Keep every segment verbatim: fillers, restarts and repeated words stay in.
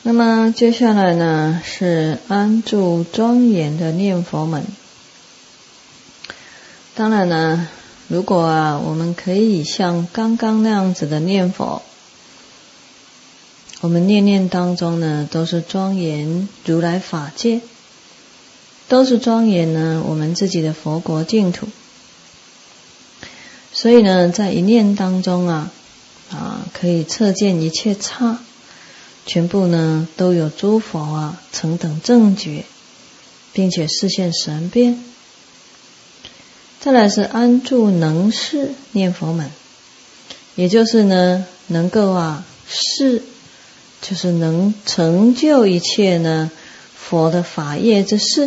那么接下来呢，是安住庄严的念佛门。当然呢，如果啊，我们可以像刚刚那样子的念佛，我们念念当中呢，都是庄严如来法界，都是庄严呢我们自己的佛国净土。所以呢，在一念当中啊，啊，可以测见一切刹，全部呢都有诸佛啊成等正觉，并且示现神变。再来是安住能示念佛门，也就是呢能够啊示，就是能成就一切呢佛的法业之事。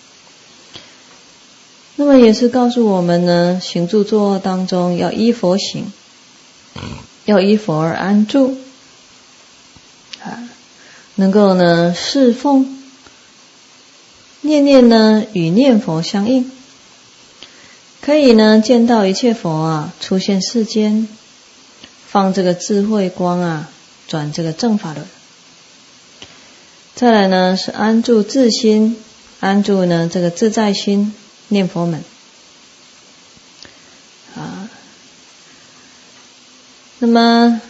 那么也是告诉我们呢，行住坐卧当中要依佛行，要依佛而安住啊，能够呢侍奉，念念呢与念佛相应，可以呢见到一切佛啊出现世间，放这个智慧光啊，转这个正法轮。再来呢是安住自心，安住呢这个自在心念佛门啊。那么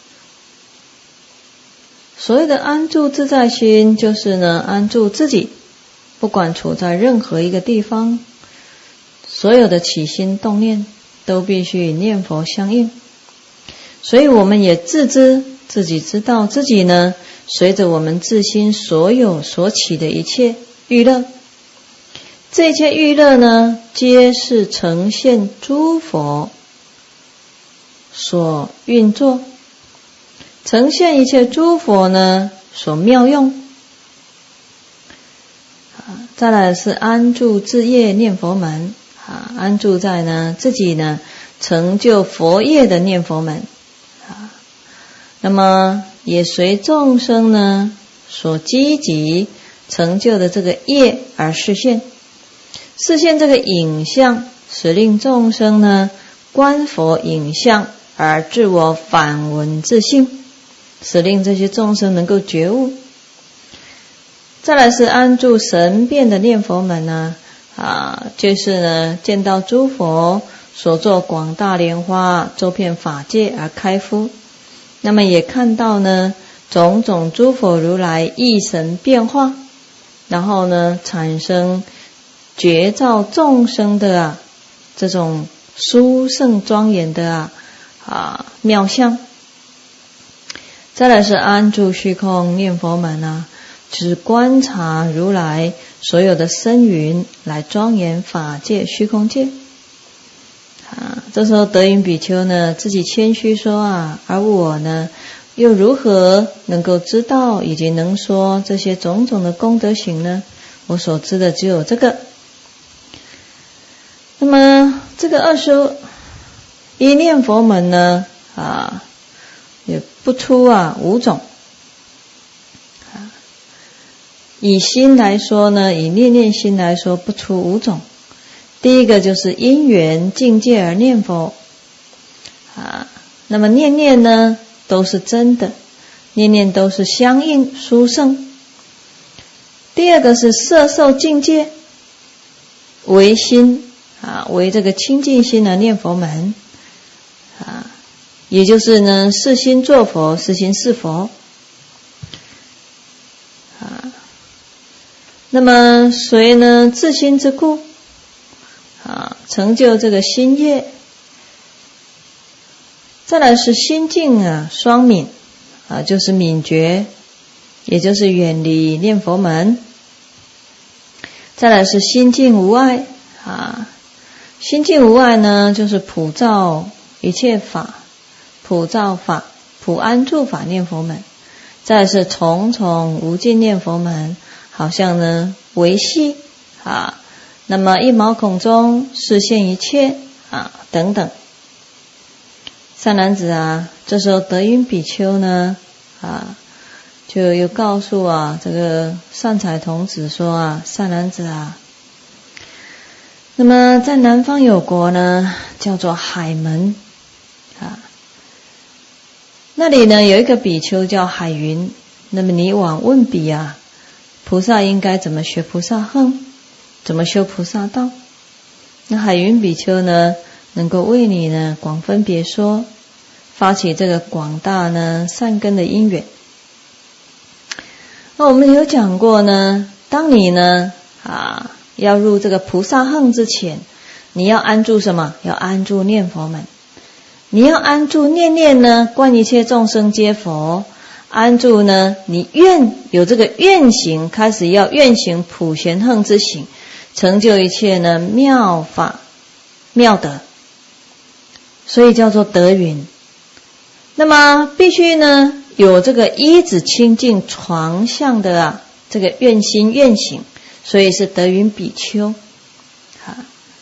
所谓的安住自在心，就是呢安住自己，不管处在任何一个地方，所有的起心动念都必须与念佛相应。所以我们也自知自己知道自己呢，随着我们自心所有所起的一切欲乐，这一切欲乐呢，皆是呈现诸佛所运作，呈现一切诸佛呢所妙用。再来是安住自业念佛门啊，安住在呢自己呢成就佛业的念佛门啊。那么也随众生呢所积极成就的这个业而示现，示现这个影像，使令众生呢观佛影像而自我反闻自性，使令这些众生能够觉悟。再来是安住神变的念佛门呢啊，就是呢见到诸佛所作广大莲花周遍法界而开敷，那么也看到呢种种诸佛如来意神变化，然后呢产生觉照众生的啊这种殊胜庄严的啊啊妙相。再来是安住虚空念佛门啊，就是观察如来所有的身云来庄严法界虚空界啊。这时候德云比丘呢自己谦虚说啊，而我呢又如何能够知道以及能说这些种种的功德行呢？我所知的只有这个。那么这个二十一念佛门呢啊，也不出啊五种啊。以心来说呢，以念念心来说，不出五种。第一个就是因缘境界而念佛啊，那么念念呢都是真的，念念都是相应殊胜。第二个是摄受境界为心啊，为这个清净心的念佛门啊，也就是呢是心作佛，是心是佛啊。那么随呢自心之故啊，成就这个心业。再来是心境啊双泯啊，就是泯觉，也就是远离念佛门。再来是心境无碍啊，心境无碍呢就是普照一切法，普照法，普安住法念佛门。再来是重重无尽念佛门，好像呢维系啊，那么一毛孔中示现一切啊等等。善男子啊，这时候德云比丘呢啊，就又告诉啊这个善财童子说啊，善男子啊，那么在南方有国呢叫做海门啊，那里呢有一个比丘叫海云， 那么你往问彼啊，菩萨应该怎么学菩萨行，怎么修菩萨道？那海云比丘呢，能够为你呢广分别说，发起这个广大呢善根的因缘。那我们有讲过呢，当你呢啊要入这个菩萨行之前，你要安住什么？要安住念佛门。你要安住念念呢，观一切众生皆佛。安住呢，你愿有这个愿行，开始要愿行普贤行之行，成就一切呢妙法妙德，所以叫做德云。那么必须呢有这个依止清净床相的啊这个愿心愿行，所以是德云比丘。好，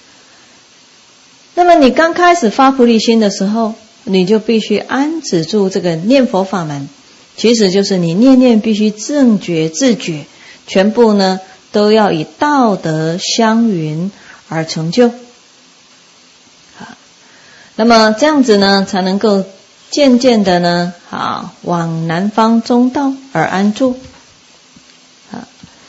那么你刚开始发菩提心的时候，你就必须安止住这个念佛法门，其实就是你念念必须正觉自觉，全部呢都要以道德相允而成就。好，那么这样子呢才能够渐渐的呢啊往南方中道而安住。好，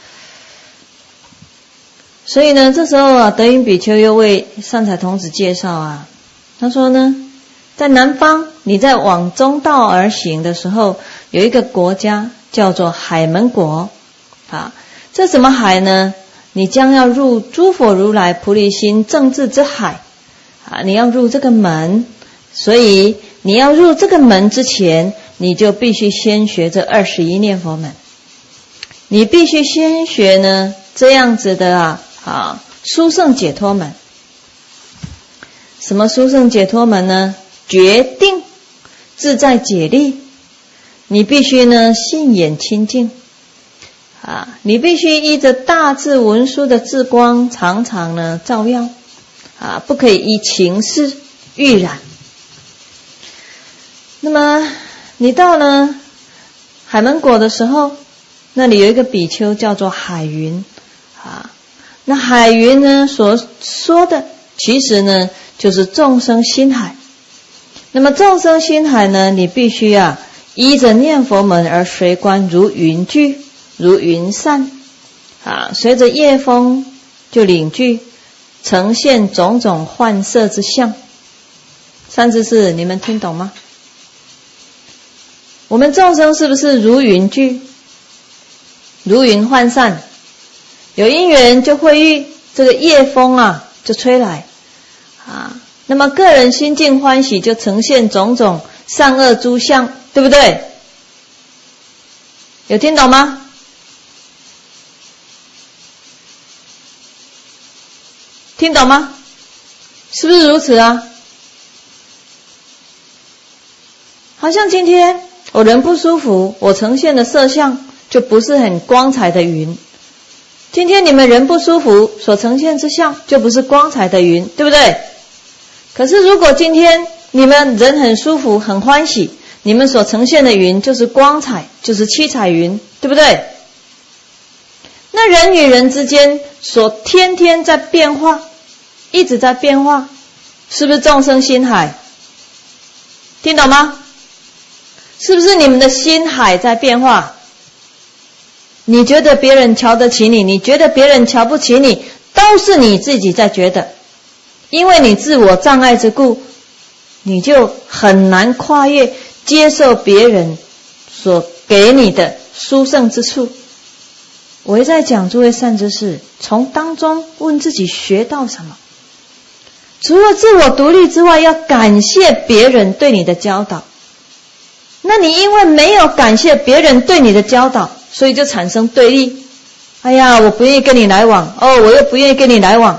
所以呢这时候啊德云比丘又为善财童子介绍啊，他说呢，在南方你在往中道而行的时候，有一个国家叫做海门国啊。这什么海呢？你将要入诸佛如来菩提心正智之海啊！你要入这个门，所以你要入这个门之前，你就必须先学这二十一念佛门。你必须先学呢这样子的啊啊殊胜解脱门。什么殊胜解脱门呢？决定自在解力。你必须呢信眼清净啊，你必须依着大智文殊的智光常常呢照耀啊，不可以依情事欲染。那么你到了海门国的时候，那里有一个比丘叫做海云啊，那海云呢所说的其实呢就是众生心海。那么众生心海呢，你必须啊依着念佛门而随观如云聚如云散啊，随着夜风就领聚，呈现种种幻色之相。三之四你们听懂吗？我们众生是不是如云聚如云幻散？有因缘就会遇，这个夜风啊就吹来啊，那么个人心境欢喜，就呈现种种善恶诸相，对不对？有听懂吗？听懂吗？是不是如此啊？好像今天我人不舒服，我呈现的色相就不是很光彩的云。今天你们人不舒服，所呈现之相就不是光彩的云，对不对？可是如果今天你们人很舒服很欢喜，你们所呈现的云就是光彩，就是七彩云，对不对？那人与人之间所天天在变化，一直在变化，是不是众生心海？听懂吗？是不是你们的心海在变化？你觉得别人瞧得起你，你觉得别人瞧不起你，都是你自己在觉得。因为你自我障碍之故，你就很难跨越接受别人所给你的殊胜之处。我一再讲诸位善知识，从当中问自己学到什么。除了自我独立之外，要感谢别人对你的教导。那你因为没有感谢别人对你的教导，所以就产生对立。哎呀，我不愿意跟你来往，哦，我又不愿意跟你来往。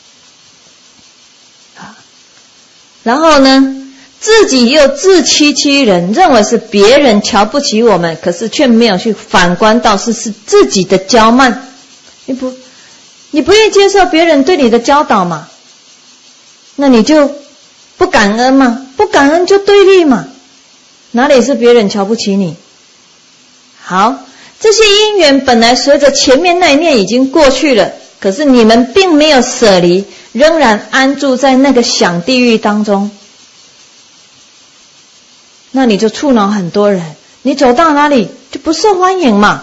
然后呢，自己又自欺欺人，认为是别人瞧不起我们，可是却没有去反观到是是自己的骄慢。你不你不愿意接受别人对你的教导嘛，那你就不感恩嘛，不感恩就对立嘛，哪里是别人瞧不起你？好，这些因缘本来随着前面那一念已经过去了，可是你们并没有舍离，仍然安住在那个想地狱当中，那你就触恼很多人，你走到哪里就不受欢迎嘛。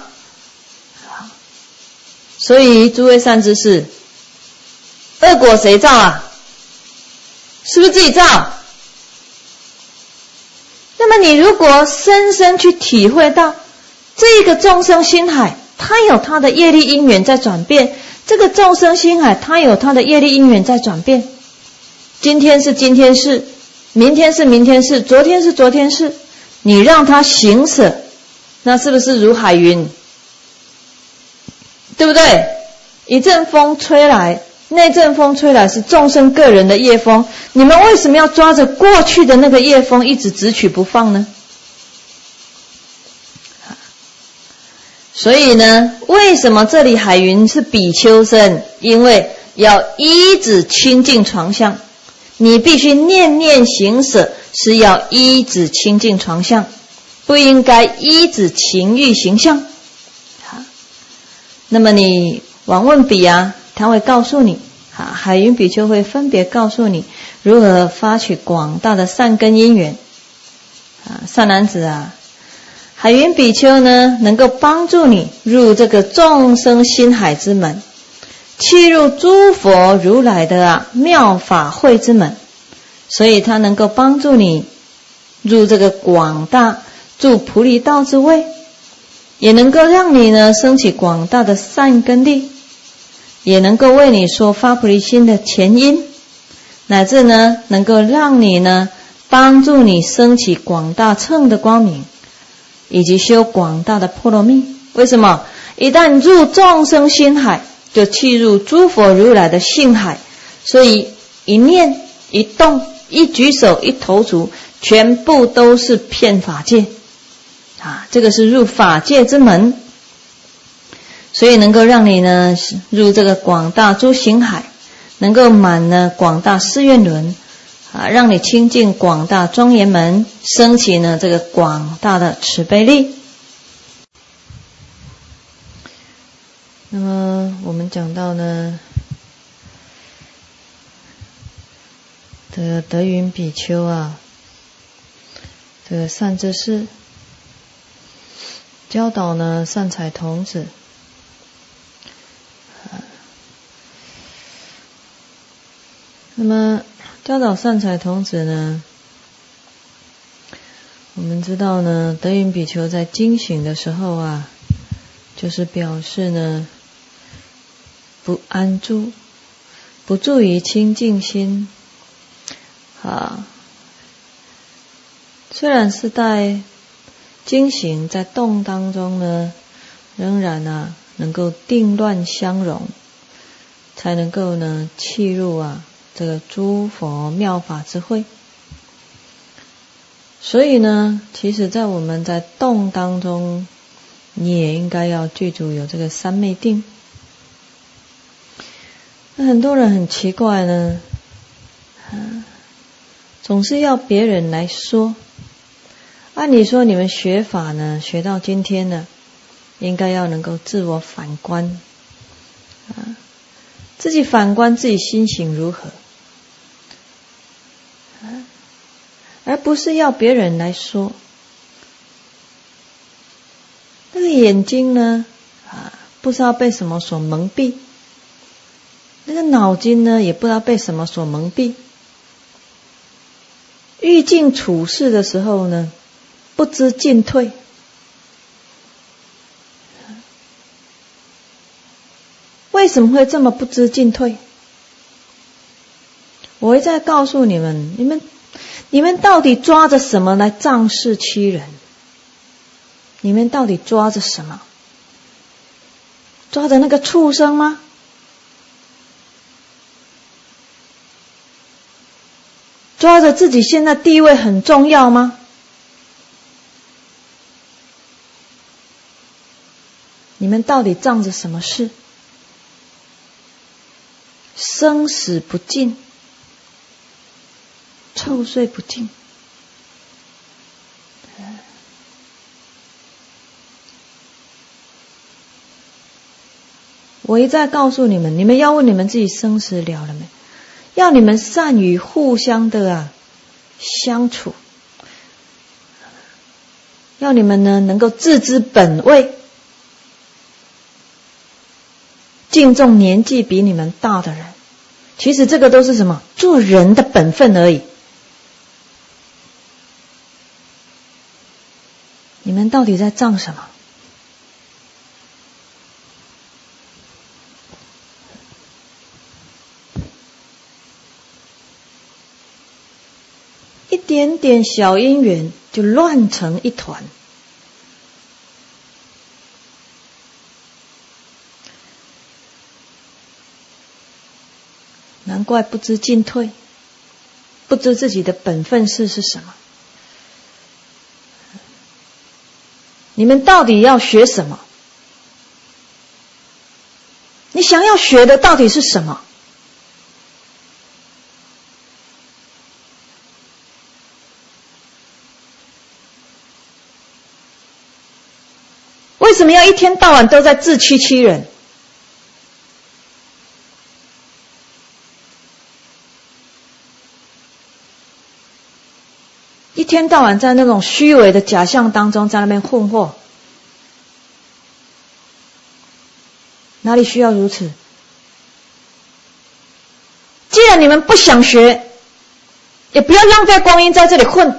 所以诸位善知识，恶果谁造啊？是不是自己造？那么你如果深深去体会到这个众生心海，它有它的业力因缘在转变，这个众生心海它有它的业力因缘在转变，今天是今天事，明天是明天事，昨天是昨天事，你让它行舍，那是不是如海云？对不对？一阵风吹来，那阵风吹来是众生个人的业风，你们为什么要抓着过去的那个业风一直执取不放呢？所以呢，为什么这里海云是比丘僧？因为要依止清净床相，你必须念念行舍，是要依止清净床相，不应该依止情欲形象。那么你往问比啊，他会告诉你，海云比丘会分别告诉你如何发取广大的善根因缘。善男子啊，海云比丘呢，能够帮助你入这个众生心海之门，契入诸佛如来的啊妙法会之门，所以他能够帮助你入这个广大住菩提道之位，也能够让你呢升起广大的善根力，也能够为你说发菩提心的前因，乃至呢能够让你呢帮助你升起广大乘的光明，以及修广大的波罗蜜。为什么？一旦入众生心海，就契入诸佛如来的性海，所以一念一动一举手一投足，全部都是遍法界啊，这个是入法界之门，所以能够让你呢入这个广大诸行海，能够满呢广大誓愿轮啊，让你亲近广大庄严门，升起呢这个广大的慈悲力。那么我们讲到呢，这个德云比丘啊，这个善知识教导呢善财童子，那么教导善财童子呢，我们知道呢，德云比丘在惊醒的时候啊，就是表示呢不安住，不住于清净心啊。虽然是在惊醒在动当中呢，仍然啊能够定乱相融，才能够呢契入啊这个诸佛妙法之会。所以呢，其实在我们在动当中，你也应该要具足有这个三昧定。那很多人很奇怪呢，啊，总是要别人来说。按理说你们学法呢，学到今天呢，应该要能够自我反观，啊，自己反观自己心行如何，啊，而不是要别人来说。那个眼睛呢，啊，不知道被什么所蒙蔽，那个脑筋呢，也不知道被什么所蒙蔽。欲境处事的时候呢，不知进退。为什么会这么不知进退？我会再告诉你们，你们你们到底抓着什么来仗势欺人？你们到底抓着什么？抓着那个畜生吗？抓着自己现在地位很重要吗？你们到底仗着什么事？生死不尽，臭睡不尽。我一再告诉你们，你们要问你们自己生死了了没？要你们善于互相的啊相处， 要你们呢能够自知本位，敬重年纪比你们大的人。其实这个都是什么？做人的本分而已。你们到底在仗什么？一点点小因缘就乱成一团。难怪不知进退，不知自己的本分事是什么。你们到底要学什么？你想要学的到底是什么？为什么要一天到晚都在自欺欺人？一天到晚在那种虚伪的假象当中在那边混惑，哪里需要如此？既然你们不想学，也不要浪费光阴在这里混。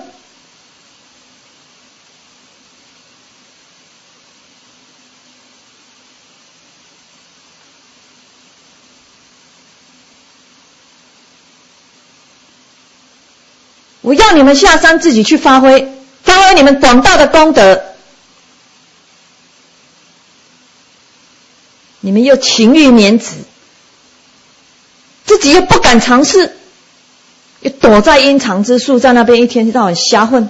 我要你们下山自己去发挥，发挥你们广大的功德。你们又情欲免止，自己又不敢尝试，又躲在阴藏之处，在那边一天到晚瞎混。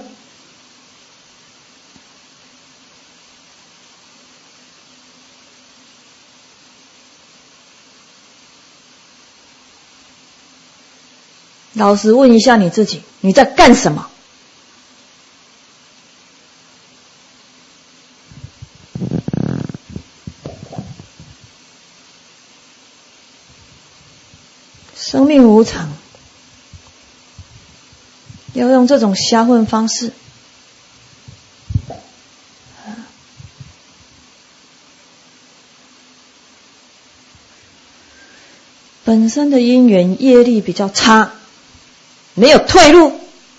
老实问一下你自己，你在干什么？生命无常，要用这种瞎混方式，本身的因缘业力比较差，没有退路，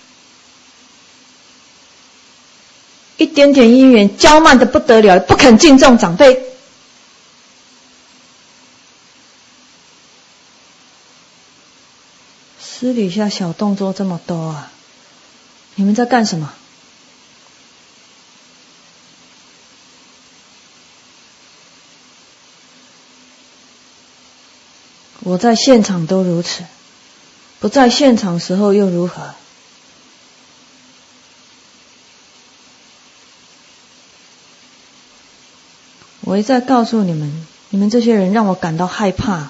一点点因缘骄慢的不得了，不肯敬重长辈。私底下小动作这么多啊，你们在干什么？我在现场都如此，不在现场时候又如何？我一再告诉你们，你们这些人让我感到害怕。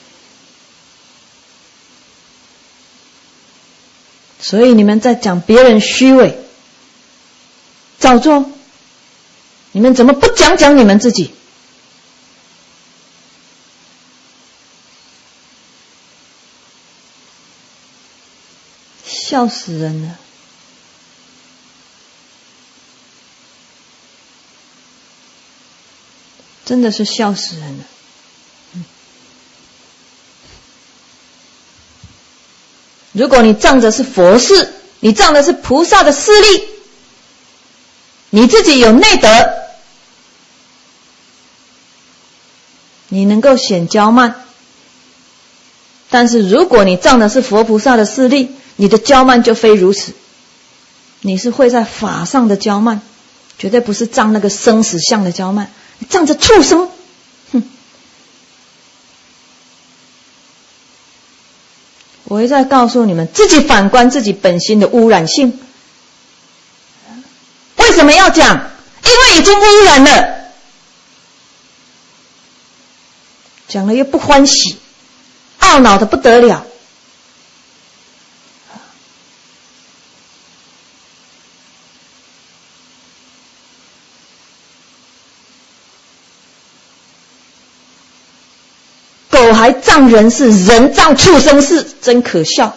所以你们在讲别人虚伪、造作，你们怎么不讲讲你们自己？笑死人了！真的是笑死人了。嗯，如果你仗着是佛事，你仗的是菩萨的势力，你自己有内德，你能够显骄慢。但是如果你仗的是佛菩萨的势力，你的骄慢就非如此，你是会在法上的骄慢，绝对不是仗那个生死相的骄慢，你仗着畜生，哼！我一再告诉你们，自己反观自己本心的污染性。为什么要讲？因为已经污染了，讲了又不欢喜，懊恼的不得了。狗还仗人事，人仗畜生事，真可笑。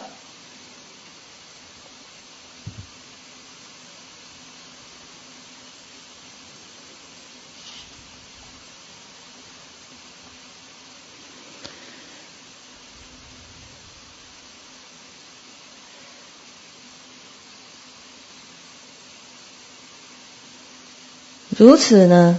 如此呢，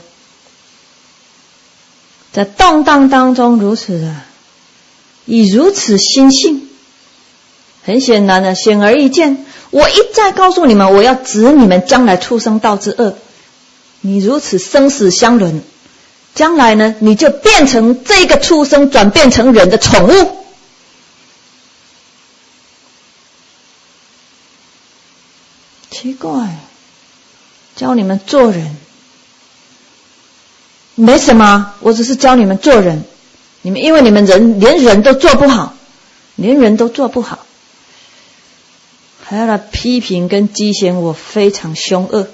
在动荡当中如此的，以如此心性，很显然的，显而易见。我一再告诉你们，我要指你们将来畜生道之恶。你如此生死相轮，将来呢，你就变成这个畜生，转变成人的宠物。奇怪，教你们做人没什么，我只是教你们做人。你们因为你们人连人都做不好，连人都做不好，还要来批评跟讥嫌我非常凶恶。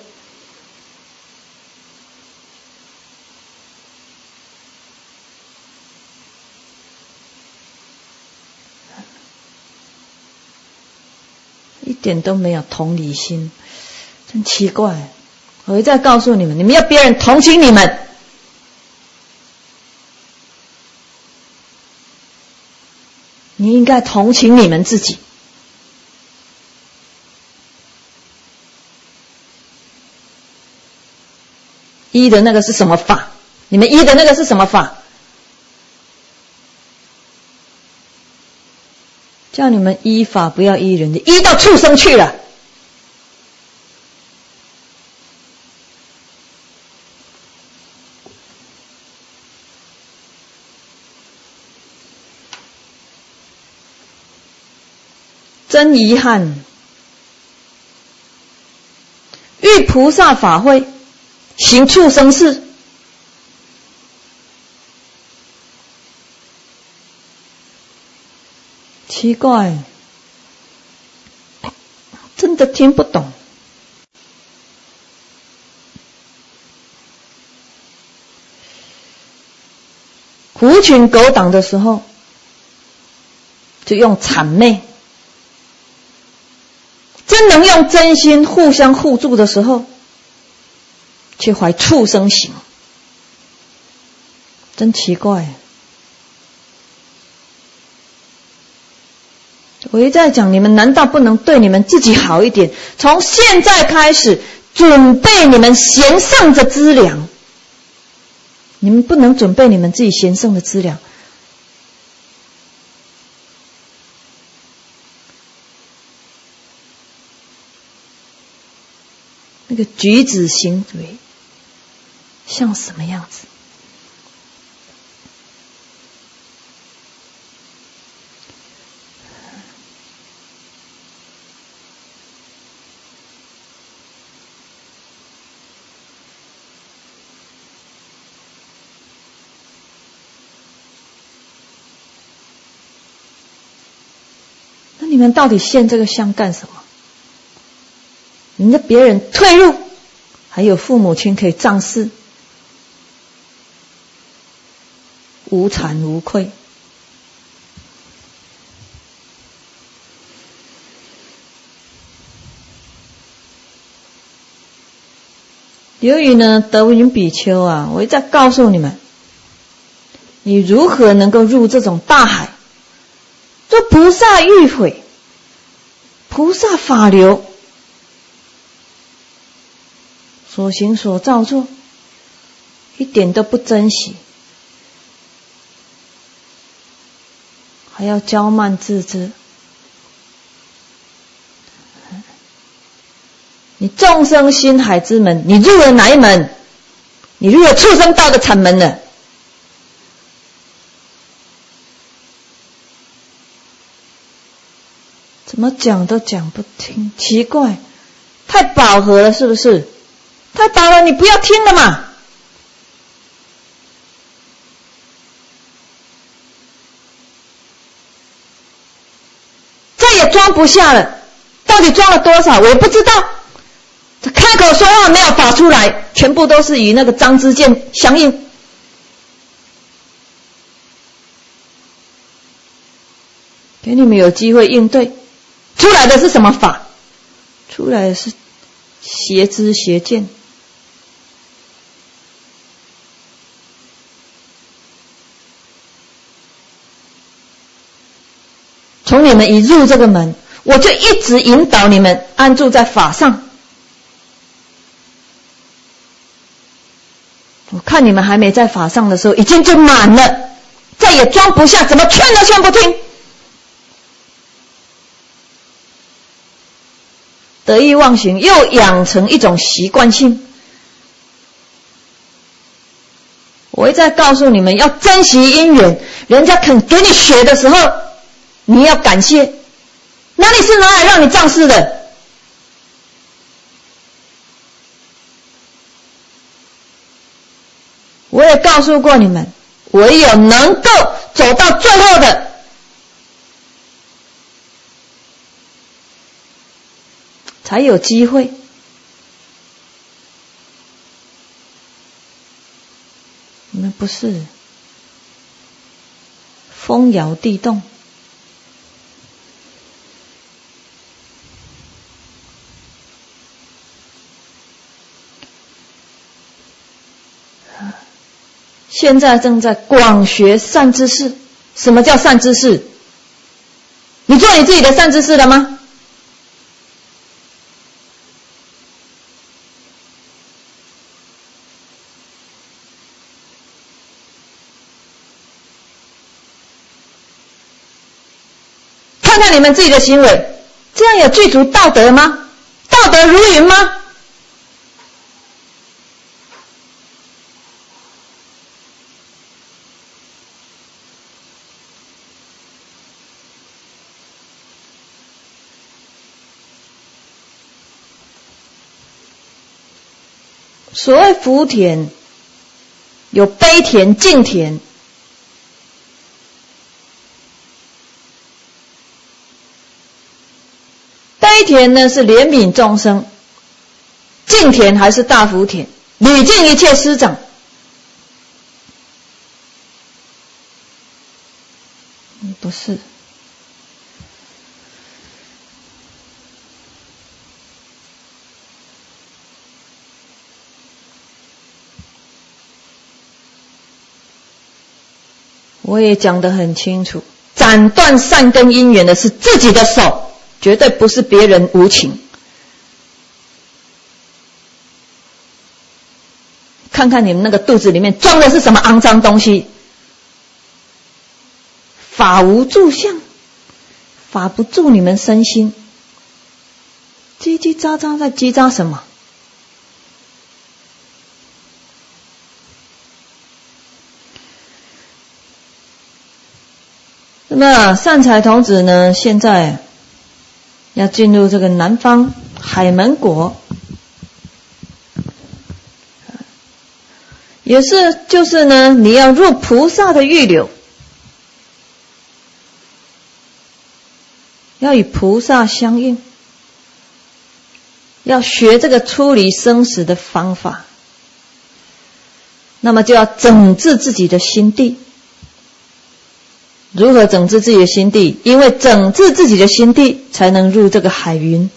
一点都没有同理心，真奇怪。我一再告诉你们，你们要别人同情你们，你应该同情你们自己。依的那个是什么法？你们依的那个是什么法？叫你们依法，不要依人，依到畜生去了。真遗憾，遇菩萨法会，行畜生事，奇怪，真的听不懂。狐群狗党的时候，就用谄媚；真能用真心互相互助的时候，却怀畜生行，真奇怪。我一再讲，你们难道不能对你们自己好一点？从现在开始，准备你们贤圣的资粮。你们不能准备你们自己贤圣的资粮。那个举止行为像什么样子？那你们到底现这个相干什么？你的别人退入，还有父母亲可以仗势，无惭无愧。由于呢，德云比丘啊，我一再告诉你们，你如何能够入这种大海，做菩萨欲悔，菩萨法流。所行所造作一点都不珍惜，还要骄慢自知。你众生心海之门，你入了哪一门？你入了畜生道的禅门了。怎么讲都讲不听，奇怪，太饱和了是不是？太饱了，你不要听了嘛。再也装不下了，到底装了多少我不知道。开口说话没有法出来，全部都是与那个张之剑相应。给你们有机会应对，出来的是什么法？出来的是邪知邪见。从你们一入这个门，我就一直引导你们安住在法上。 我看你们还没在法上的时候，已经就满了，再也装不下，怎么劝都劝不听。得意忘形，又养成一种习惯性。我一再告诉你们，要珍惜因缘，人家肯给你学的时候，你要感谢。哪里是拿来让你仗势的？我也告诉过你们，唯有能够走到最后的，才有机会。你们不是风摇地动。现在正在广学善知识。什么叫善知识？你做你自己的善知识了吗？看看你们自己的行为，这样有具足道德吗？道德如云吗？所谓福田，有悲田、敬田。悲田呢是怜悯众生，敬田还是大福田，礼敬一切师长。不是。我也讲得很清楚，斩断善根因缘的是自己的手，绝对不是别人无情。看看你们那个肚子里面装的是什么肮脏东西。法无住相，法不住你们身心，叽叽喳喳在叽喳什么？那么善财童子呢，现在要进入这个南方海门国，也是就是呢，你要入菩萨的预流，要与菩萨相应，要学这个出离生死的方法，那么就要整治自己的心地。如何整治自己的心地？因为整治自己的心地，才能入这个海云，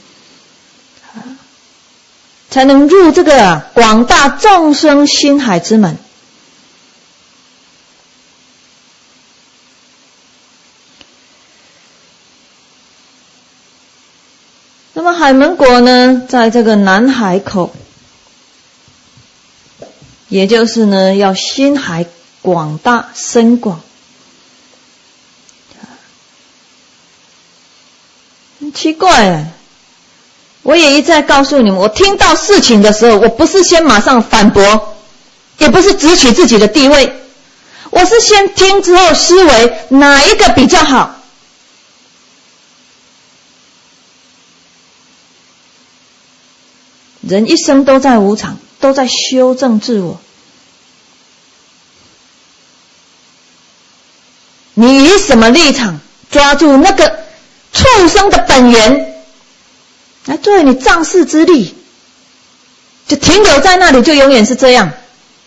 才能入这个广大众生心海之门。那么海门国呢，在这个南海口，也就是呢，要心海广大深广。很奇怪，我也一再告诉你们，我听到事情的时候，我不是先马上反驳，也不是直取自己的地位，我是先听之后思维哪一个比较好。人一生都在无常，都在修正自我。你以什么立场抓住那个畜生的本源来作为你仗势之力，就停留在那里，就永远是这样。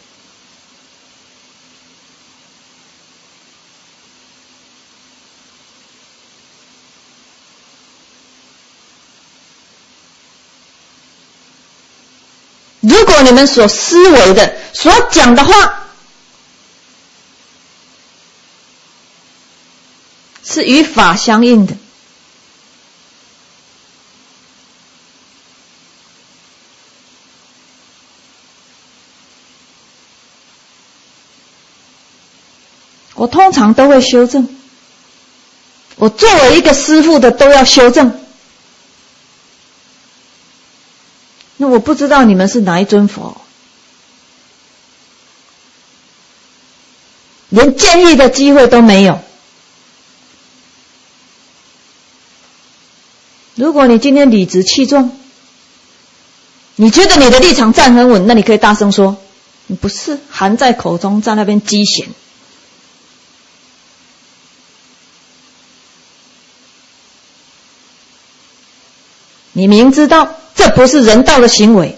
如果你们所思维的、所讲的话是与法相应的， 我通常都会修正，我作为一个师父的都要修正。那我不知道你们是哪一尊佛，连建议的机会都没有。如果你今天理直气壮，你觉得你的立场站很稳，那你可以大声说，你不是含在口中，在那边讥嫌。你明知道这不是人道的行为，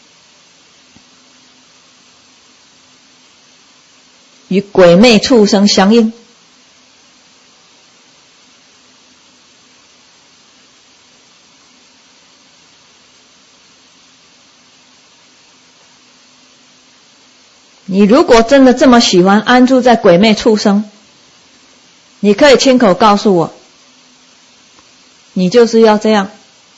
与鬼魅畜生相应。你如果真的这么喜欢安住在鬼魅畜生，你可以亲口告诉我，你就是要这样。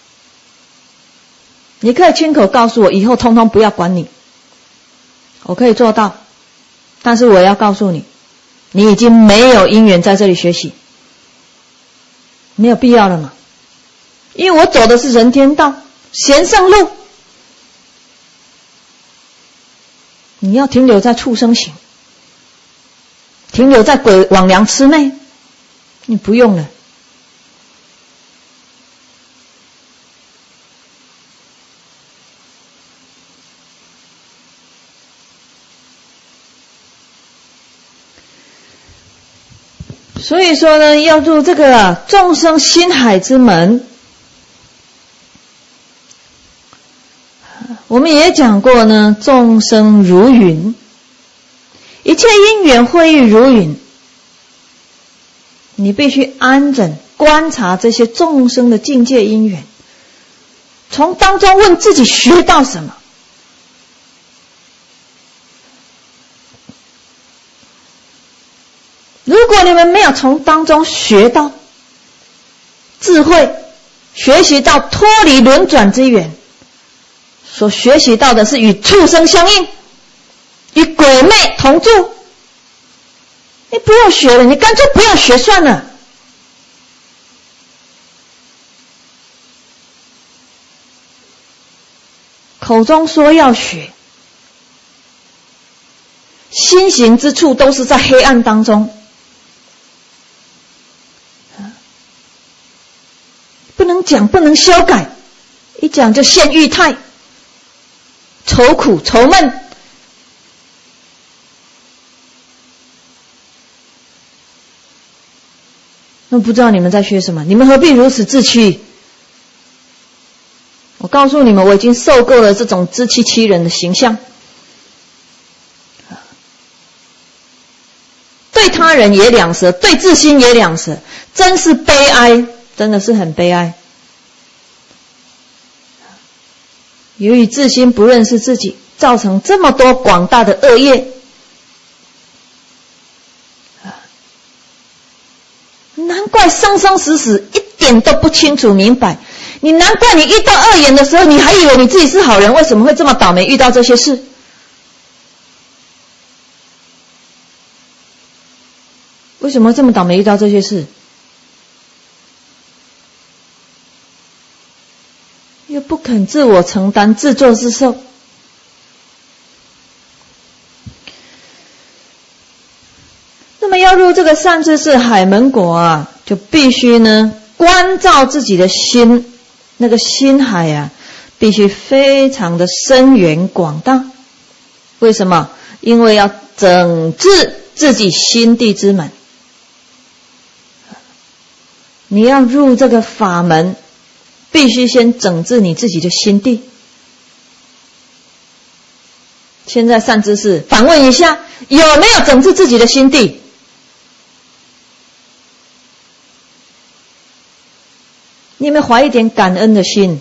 你可以亲口告诉我，以后通通不要管你，我可以做到。但是我要告诉你，你已经没有因缘在这里学习，没有必要了嘛。因为我走的是人天道，贤圣路，你要停留在畜生行，停留在鬼魍魉魑魅，你不用了。所以说呢，要入这个、啊、众生心海之门。我们也讲过呢，众生如云，一切因缘会遇如云。你必须安忍观察这些众生的境界因缘，从当中问自己学到什么。如果你们没有从当中学到智慧，学习到脱离轮转之缘，所学习到的是与畜生相应，与鬼魅同住，你不要学了，你干脆不要学算了。口中说要学，心行之处都是在黑暗当中，不能讲，不能修改，一讲就现欲态，愁苦愁闷。那不知道你们在学什么，你们何必如此自欺？我告诉你们，我已经受够了这种自欺欺人的形象，对他人也两舌，对自心也两舌，真是悲哀，真的是很悲哀。由于自心不认识自己，造成这么多广大的恶业，难怪生生死死一点都不清楚明白。你难怪你遇到恶缘的时候，你还以为你自己是好人，为什么会这么倒霉遇到这些事？为什么这么倒霉遇到这些事？又不肯自我承担，自作自受。那么要入这个善知识海门国啊，就必须呢关照自己的心，那个心海啊必须非常的深远广大。为什么？因为要整治自己心地之门。你要入这个法门，必须先整治你自己的心地。现在善知识反问一下，有没有整治自己的心地？你有没有怀一点感恩的心？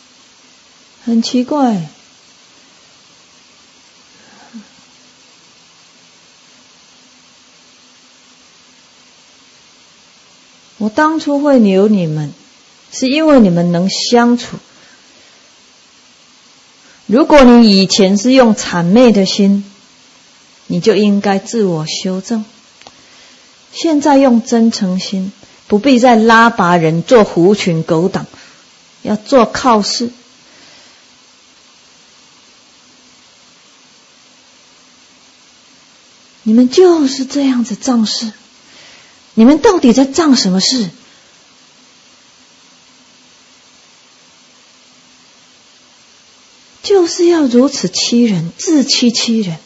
很奇怪， 我当初会留你们，是因为你们能相处。如果你以前是用谄媚的心，你就应该自我修正。现在用真诚心，不必再拉拔人做狐群狗党，要做靠事。你们就是这样子仗势，你们到底在仗什么事？就是要如此欺人，自欺欺人。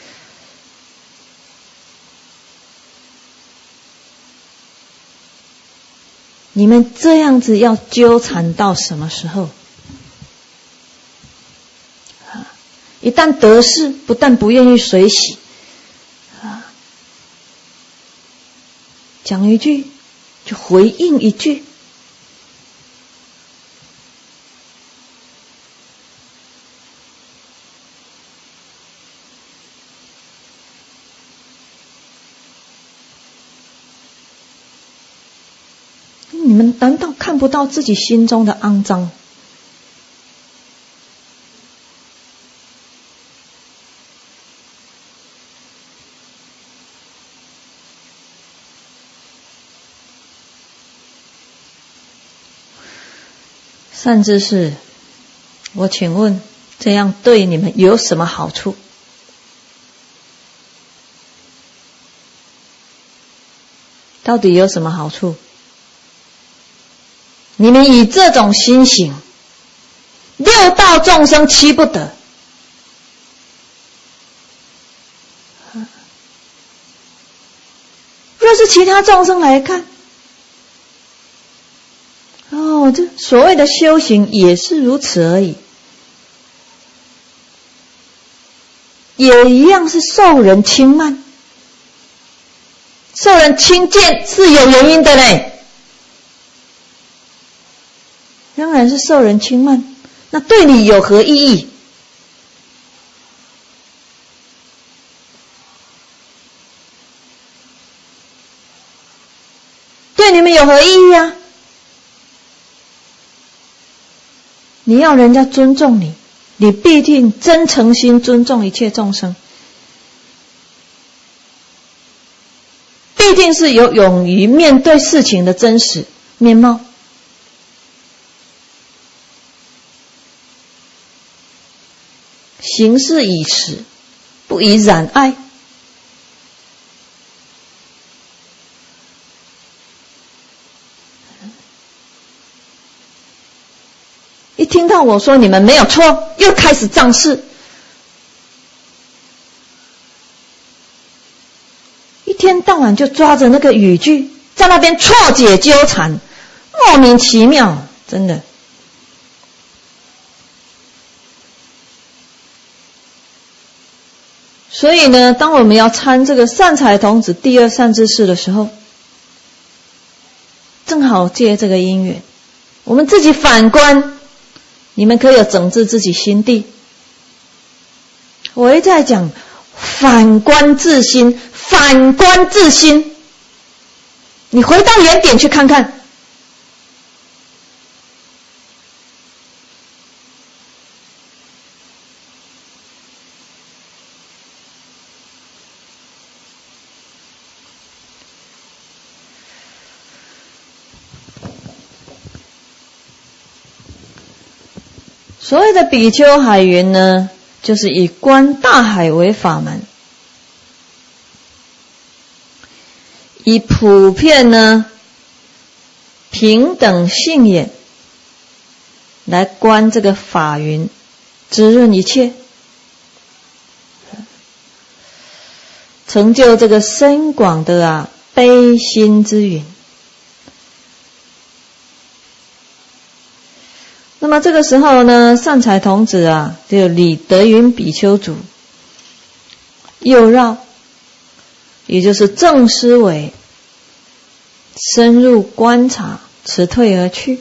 你们这样子要纠缠到什么时候？一旦得势，不但不愿意随喜，讲一句就回应一句。你们难道看不到自己心中的肮脏？善知识，我请问，这样对你们有什么好处？到底有什么好处？你们以这种心行，六道众生欺不得。若是其他众生来看，哦，这所谓的修行也是如此而已，也一样是受人轻慢，受人轻贱是有原因的嘞。当然是受人轻慢，那对你有何意义？对你们有何意义啊？你要人家尊重你，你必定真诚心尊重一切众生，必定是有勇于面对事情的真实面貌。行事以实，不以染爱。一听到我说你们没有错，又开始仗势。一天到晚就抓着那个语句，在那边错解纠缠，莫名其妙，真的。所以呢，当我们要参这个善财童子第二善知识的时候，正好借这个因缘，我们自己反观，你们可以有整治自己心地。我一再讲反观自心，反观自心，你回到原点去看看。所谓的比丘海云呢，就是以观大海为法门，以普遍呢平等性眼来观这个法云，滋润一切，成就这个深广的啊悲心之云。那么这个时候呢，善财童子啊，就李德云比丘主右绕，也就是正思维，深入观察，辞退而去。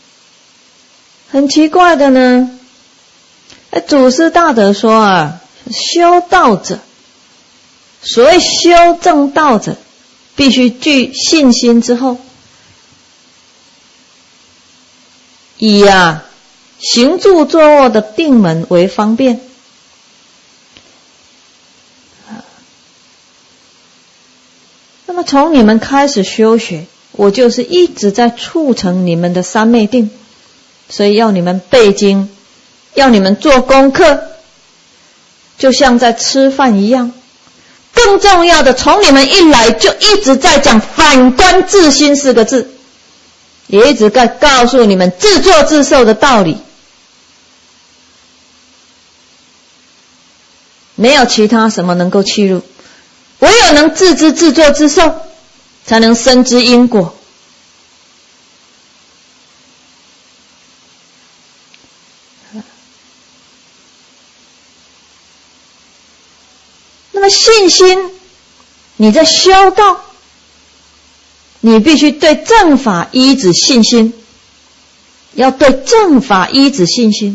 很奇怪的呢，祖师大德说啊， 修道者，所谓修正道者，必须具信心之后，以啊行住坐卧的定门为方便。那么从你们开始修学，我就是一直在促成你们的三昧定，所以要你们背经，要你们做功课，就像在吃饭一样。更重要的，从你们一来就一直在讲反观自心四个字，也一直在告诉你们自作自受的道理，没有其他什么能够契入，唯有能自知自作自受，才能深知因果。那么信心，你在修道，你必须对正法依止信心，要对正法依止信心。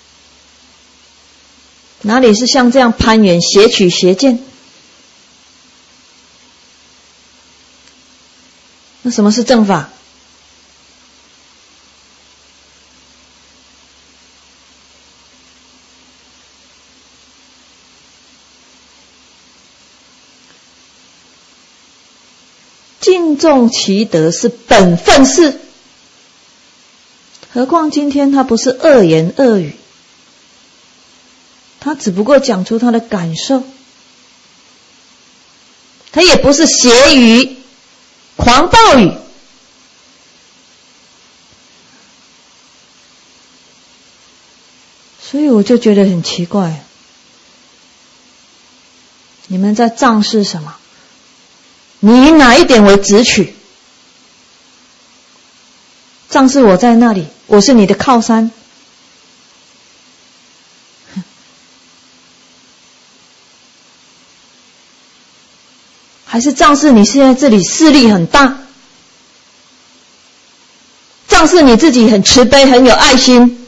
哪里是像这样攀缘邪取邪见？那什么是正法？敬重其德是本分事，何况今天他不是恶言恶语，他只不过讲出他的感受，他也不是邪语狂暴语。所以我就觉得很奇怪，你们在仗势什么？你以哪一点为直取？仗势我在那里，我是你的靠山，还是仗势你现在这里势力很大，仗势你自己很慈悲很有爱心？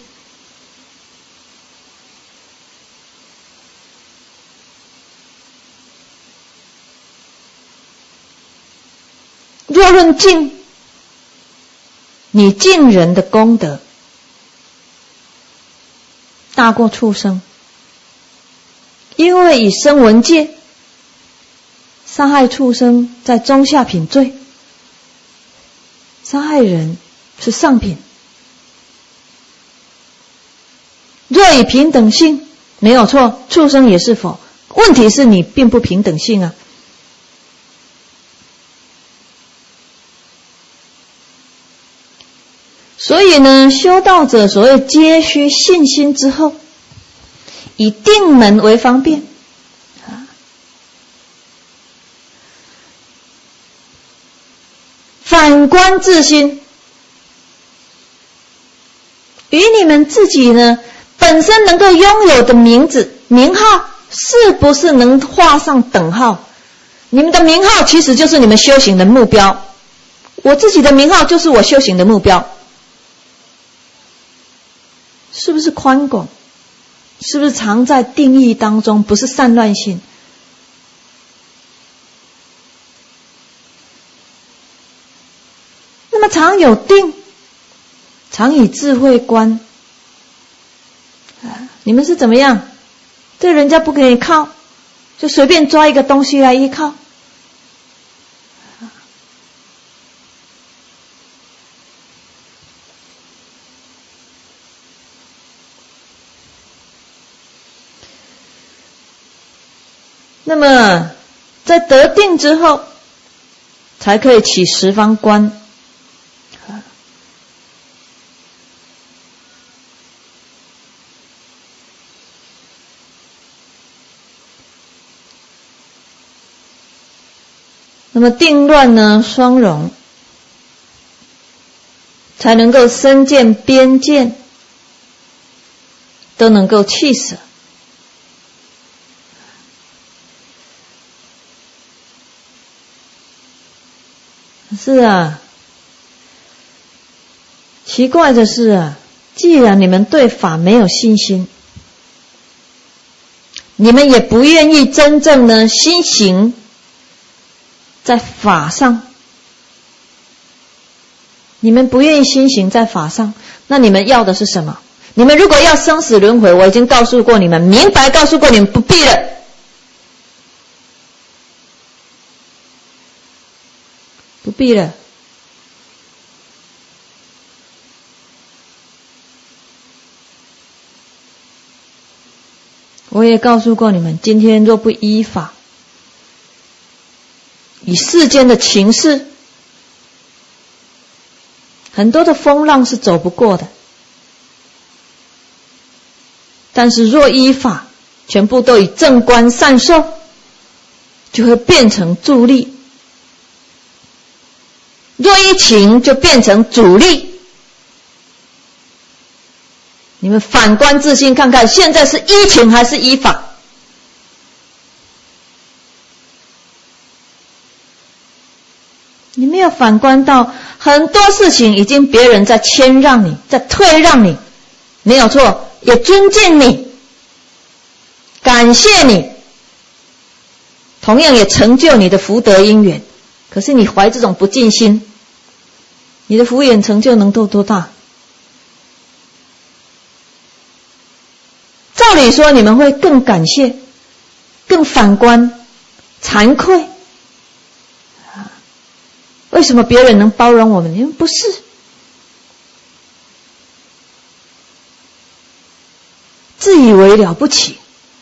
若论敬，你敬人的功德大过畜生，因为以声闻戒杀害畜生在中下品罪，杀害人是上品。若以平等性，没有错，畜生也是佛，问题是你并不平等性啊。所以呢，修道者所谓皆须信心之后，以定门为方便，反观自心，与你们自己呢本身能够拥有的名字名号，是不是能画上等号？你们的名号其实就是你们修行的目标，我自己的名号就是我修行的目标。是不是宽广？是不是常在定义当中，不是散乱性？那么常有定，常以智慧观。你们是怎么样？对人家不给你靠，就随便抓一个东西来依靠。那么在得定之后，才可以起十方观。那么定乱呢双融，才能够身见边见都能够弃舍。是啊，奇怪的是啊，既然你们对法没有信心， 你们也不愿意真正呢心行在法上，你们不愿意心行在法上，那你们要的是什么？你们如果要生死轮回，我已经告诉过你们，明白告诉过你们，不必了，不必了。我也告诉过你们，今天若不依法，以世间的情势，很多的风浪是走不过的。但是若依法，全部都以正观善受，就会变成助力；若依情，就变成阻力。你们反观自心看看，现在是依情还是依法？你没有反观到很多事情已经别人在谦让你，在退让你，没有错，也尊敬你，感谢你，同样也成就你的福德因缘。可是你怀这种不尽心，你的福缘成就能够多大？照理说你们会更感谢，更反观，惭愧。为什么别人能包容我们？你们不是。自以为了不起。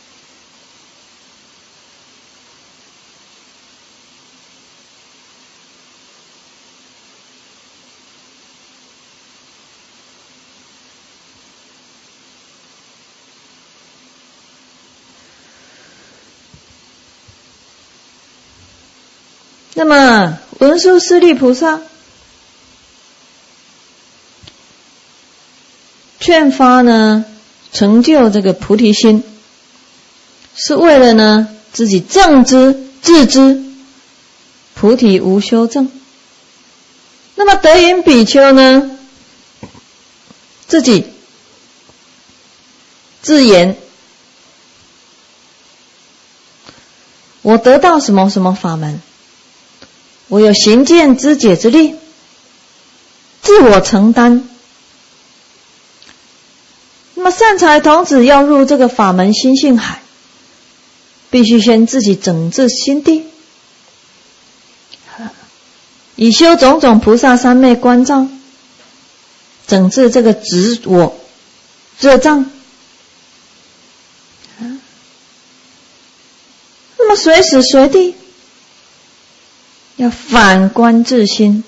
那么文殊师利菩萨劝发呢，成就这个菩提心，是为了呢自己正知自知菩提无修正。那么德云比丘呢，自己自言，我得到什么什么法门，我有行见知解之力，自我承担。那么善财童子要入这个法门心性海，必须先自己整治心地，以修种种菩萨三昧关照，整治这个执我热障。那么随时随地要反观自心，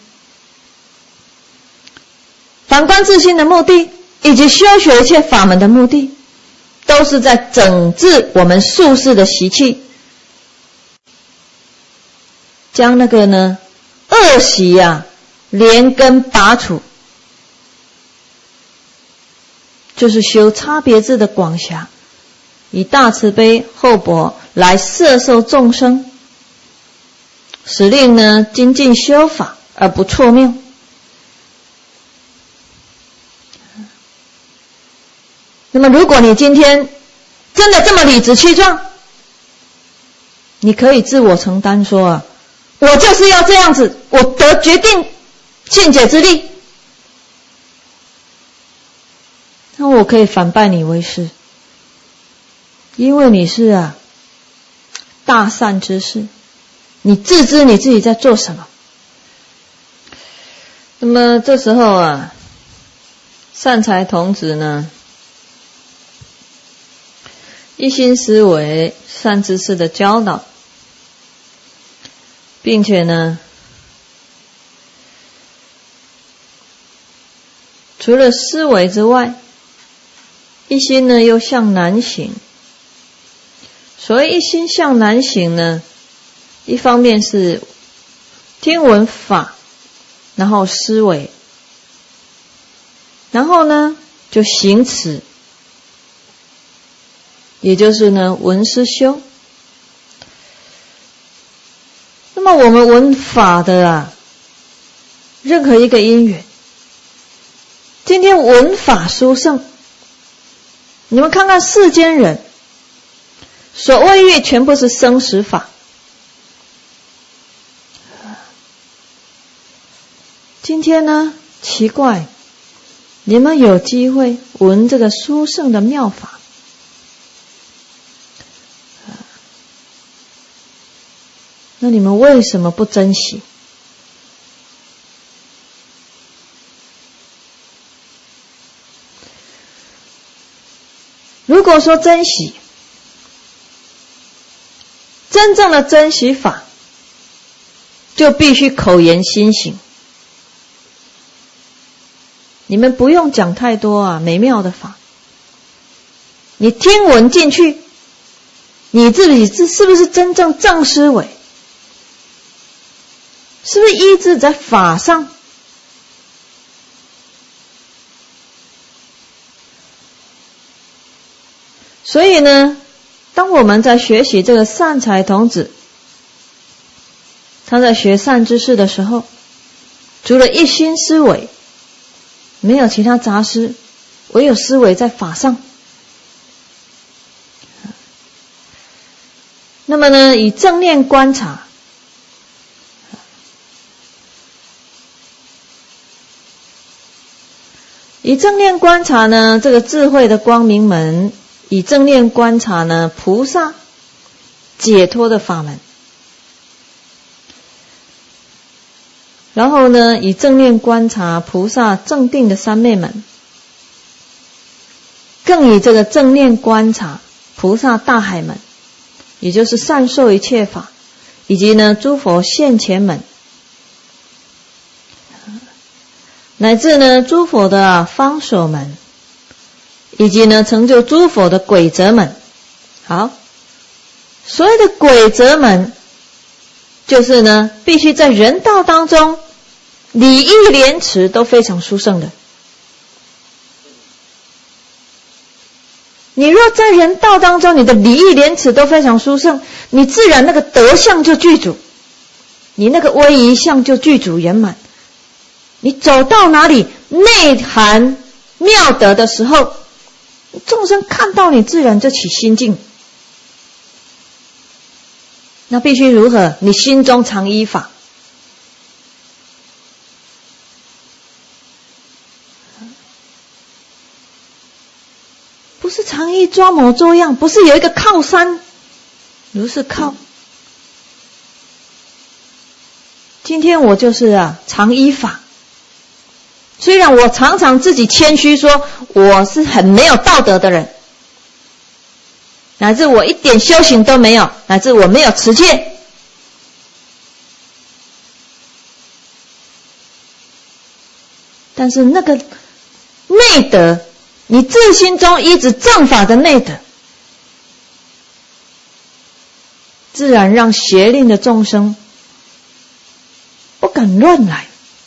反观自心的目的，以及修学一切法门的目的，都是在整治我们宿世的习气，将那个呢恶习啊连根拔除，就是修差别智的广狭，以大慈悲厚薄来摄受众生，使令呢精进修法而不错谬。那么如果你今天真的这么理直气壮，你可以自我承担说啊，我就是要这样子，我得决定见解之力，那我可以反拜你为师，因为你是啊大善之士，你自知你自己在做什么。那么这时候啊，善财童子呢一心思维善知识的教导，并且呢除了思维之外，一心呢又向南行。所谓一心向南行呢，一方面是听闻法，然后思维，然后呢就行持，也就是呢闻思修。那么我们闻法的啊，任何一个因缘，今天闻法殊胜，你们看看世间人所谓欲全部是生死法。今天呢，奇怪，你们有机会闻这个殊胜的妙法，那你们为什么不珍惜？如果说珍惜，真正的珍惜法，就必须口言心行。你们不用讲太多啊，美妙的法，你听闻进去，你自己是是不是真正正思维？是不是依止在法上？所以呢，当我们在学习这个善财童子，他在学善知识的时候，除了一心思维，没有其他杂思，唯有思维在法上。那么呢，以正念观察，以正念观察呢，这个智慧的光明门，以正念观察呢，菩萨解脱的法门。然后呢，以正念观察菩萨正定的三昧门，更以这个正念观察菩萨大海门，也就是善受一切法，以及呢诸佛现前门，乃至呢诸佛的、啊、方所门，以及呢成就诸佛的轨则门。好，所谓的轨则门，就是呢必须在人道当中礼义廉耻都非常殊胜的。你若在人道当中，你的礼义廉耻都非常殊胜，你自然那个德相就具足，你那个威仪相就具足圆满。你走到哪里内含妙德的时候，众生看到你自然就起心敬。那必须如何？你心中常依法。不是常依装模作样，不是有一个靠山，如是靠。今天我就是啊，常依法。虽然我常常自己谦虚说我是很没有道德的人，乃至我一点修行都没有，乃至我没有持戒，但是那个内德，你自心中依止正法的内德，自然让邪佞的众生不敢乱来，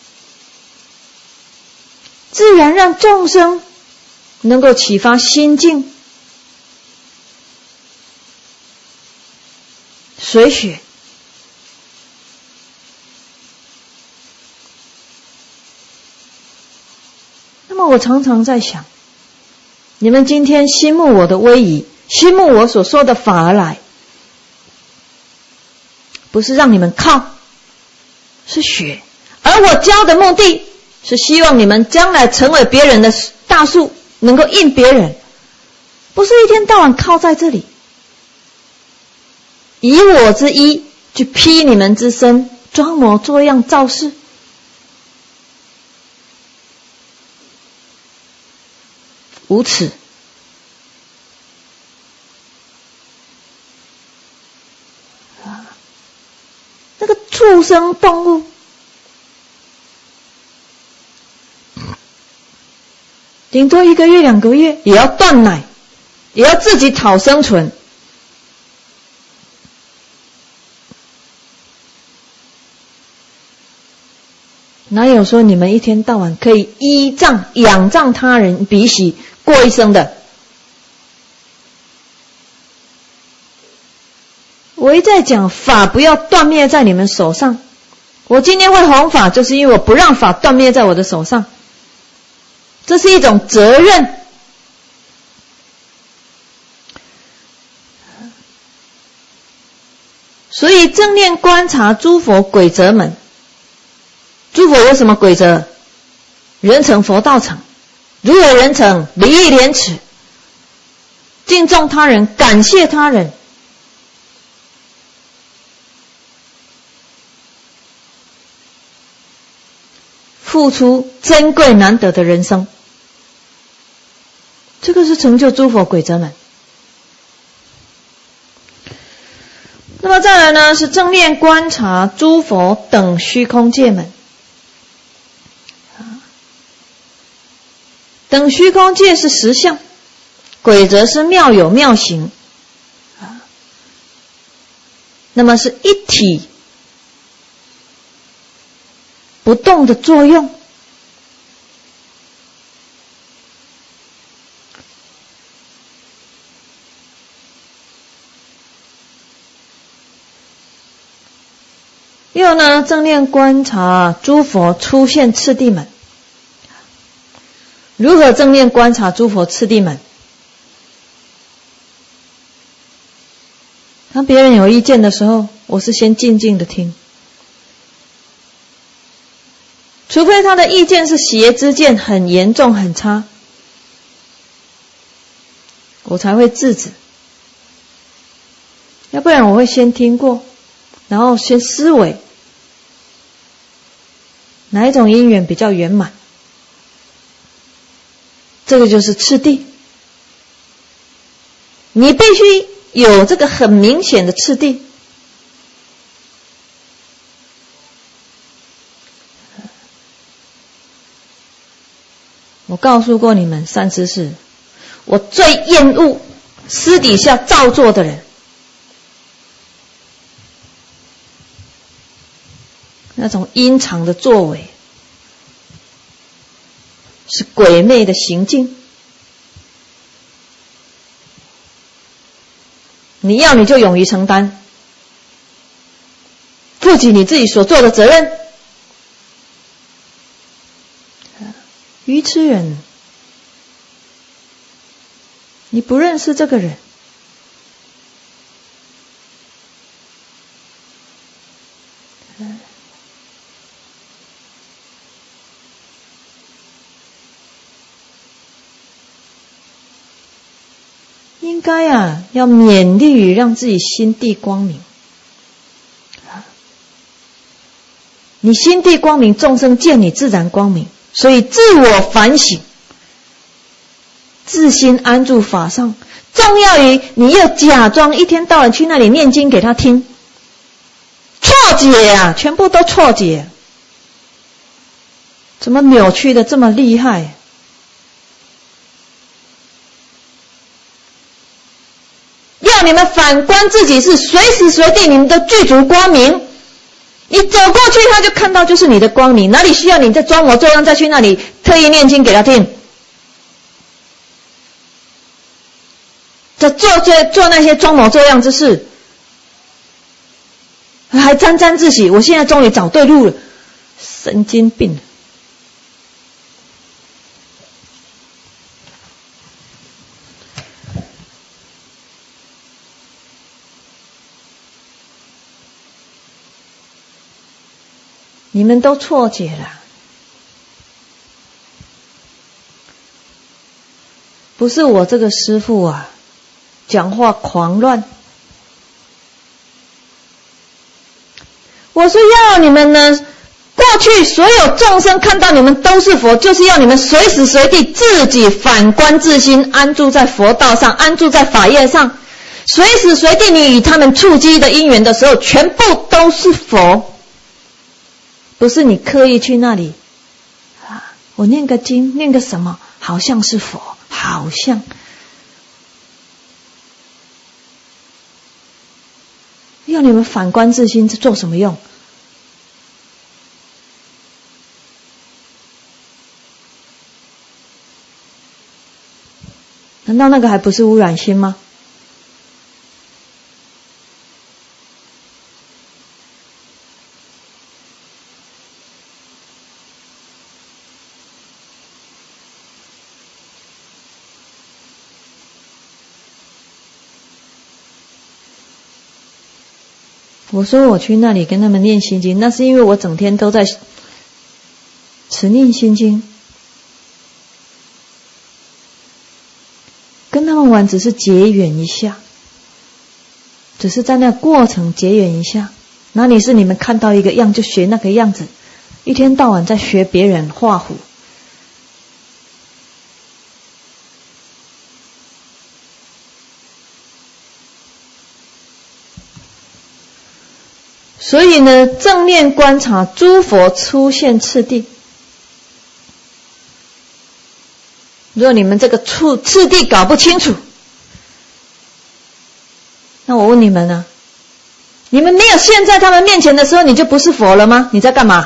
自然让众生能够启发心境，随学。那么我常常在想，你们今天心慕我的威仪，心慕我所说的法而来，不是让你们靠，是学。而我教的目的是希望你们将来成为别人的大树，能够应别人，不是一天到晚靠在这里，以我之意去披你们之身，装模作样造势。无耻。那个畜生动物，顶多一个月两个月也要断奶，也要自己讨生存。哪有说你们一天到晚可以依仗仰仗他人鼻息过一生的？我一再讲法不要断灭在你们手上，我今天会弘法，就是因为我不让法断灭在我的手上，这是一种责任。 所以正念观察诸佛轨则门，诸佛有什么轨则？人成佛道成，如有人成，礼义廉耻，敬重他人，感谢他人，付出珍贵难得的人生，这个是成就诸佛轨则门。那么再来呢，是正念观察诸佛等虚空界门。等虚空界是实相，轨则是妙有妙行，那么是一体不动的作用。又呢，正念观察诸佛出现次第门。如何正念观察诸佛次第门？当别人有意见的时候，我是先静静的听，除非他的意见是邪知见很严重很差，我才会制止，要不然我会先听过，然后先思维哪一种因缘比较圆满，这个就是次第。你必须有这个很明显的次第。我告诉过你们三知识，我最厌恶私底下造作的人，那种阴藏的作为，是鬼魅的行径。你要你就勇于承担，负起你自己所做的责任。愚痴人，你不认识这个人，应该啊，要勉励于让自己心地光明。你心地光明，众生见你自然光明，所以自我反省，自心安住法上，重要于你又假装一天到晚去那里念经给他听，错解啊，全部都错解，怎么扭曲的这么厉害？要你们反观自己，是随时随地你们都具足光明。你走过去，他就看到就是你的光明，哪里需要你再装模作样再去那里特意念经给他听？在做做做那些装模作样之事，还沾沾自喜，我现在终于找对路了，神经病！你们都错解了，不是我这个师父啊，讲话狂乱。我是要你们呢，过去所有众生看到你们都是佛，就是要你们随时随地自己反观自心，安住在佛道上，安住在法业上，随时随地你与他们触及的因缘的时候，全部都是佛。不是你刻意去那里啊，我念个经，念个什么，好像是佛，好像。要你们反观自心，这做什么用？难道那个还不是污染心吗？ 我说我去那里跟他们念心经，那是因为我整天都在持念心经，跟他们玩只是结缘一下，只是在那过程结缘一下。哪里是你们看到一个样就学那个样子，一天到晚在学别人画虎。所以呢，正念观察诸佛出现次第。如果你们这个次次第搞不清楚，那我问你们呢、啊？你们没有现在他们面前的时候，你就不是佛了吗？你在干嘛？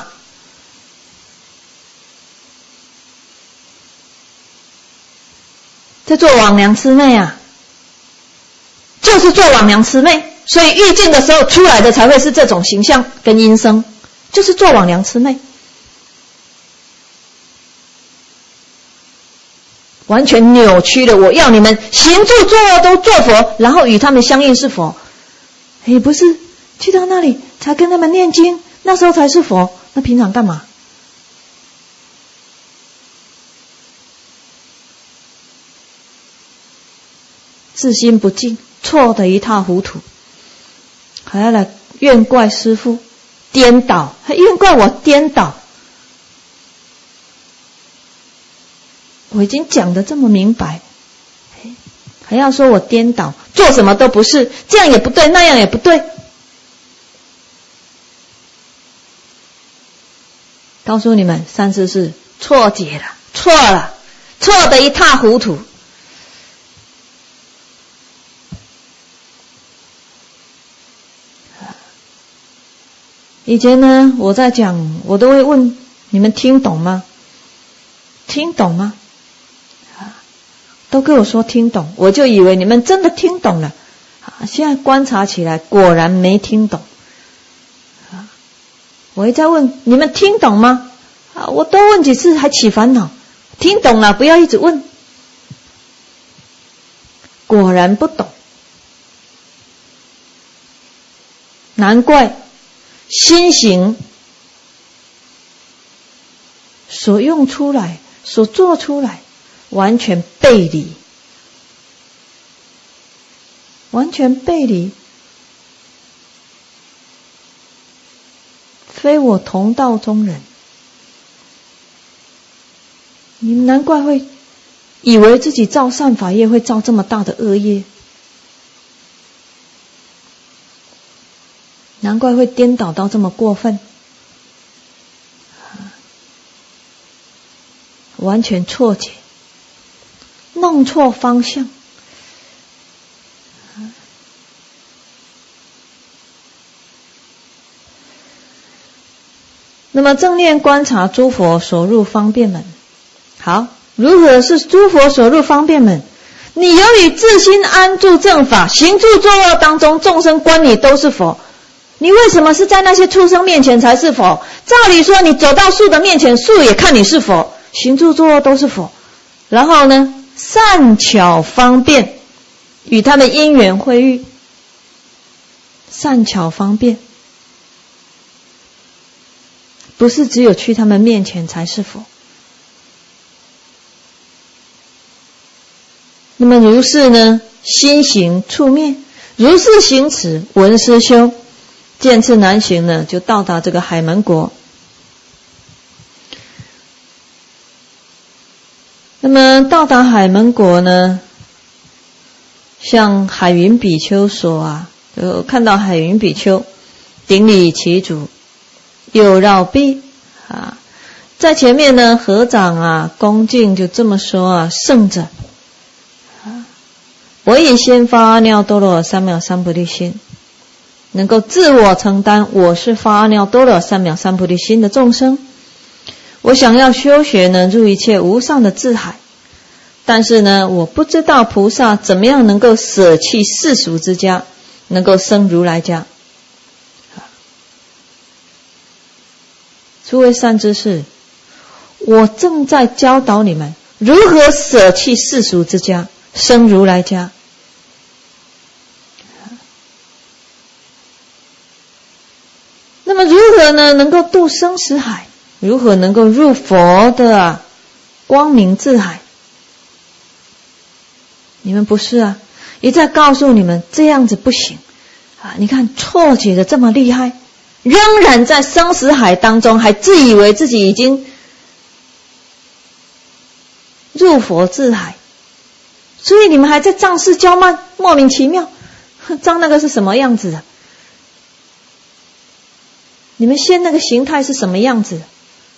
在做枉娘痴妹啊，就是做枉娘痴妹。所以欲境的时候出来的才会是这种形象跟音声，就是做枉娘痴妹，完全扭曲了。我要你们行住坐卧都做佛，然后与他们相应是佛。诶，不是去到那里才跟他们念经，那时候才是佛，那平常干嘛？自心不净，错得一塌糊涂，还要来怨怪师父颠倒，还怨怪我颠倒。我已经讲得这么明白，还要说我颠倒，做什么都不是，这样也不对，那样也不对。告诉你们，三世是错解了，错了，错得一塌糊涂。以前呢，我在讲，我都会问你们听懂吗？听懂吗？都跟我说听懂，我就以为你们真的听懂了。现在观察起来，果然没听懂。我一再问你们听懂吗？我多问几次还起烦恼。听懂了，不要一直问。果然不懂，难怪心行所用出来所做出来完全背离，完全背离，非我同道中人。你们难怪会以为自己造善法业会造这么大的恶业，难怪会颠倒到这么过分，完全错解，弄错方向。那么正念观察诸佛所入方便门。好，如何是诸佛所入方便门？你由于自心安住正法，行住坐卧当中，众生观你都是佛。你为什么是在那些畜生面前才是佛？照理说你走到树的面前，树也看你是佛，行住坐卧都是佛。然后呢，善巧方便与他们因缘会遇，善巧方便不是只有去他们面前才是佛。那么如是呢，心行触灭，如是行持闻思修，渐次难行呢，就到达这个海门国。那么到达海门国呢，向海云比丘说啊，就看到海云比丘顶礼其足，右绕臂啊，在前面呢合掌啊，恭敬就这么说啊，圣者，我以先发阿耨多罗三藐三菩提心，能够自我承担我是发阿耨多罗三藐三菩提心的众生。我想要修学呢，入一切无上的智海，但是呢，我不知道菩萨怎么样能够舍弃世俗之家，能够生如来家。诸位善知识，我正在教导你们如何舍弃世俗之家，生如来家。 何呢能够渡生死海？如何能够入佛的啊光明智海？你们不是啊，一再告诉你们这样子不行啊！你看错觉的这么厉害，仍然在生死海当中，还自以为自己已经入佛智海，所以你们还在仗势骄慢，莫名其妙。仗那个是什么样子的？你们现那个形态是什么样子的？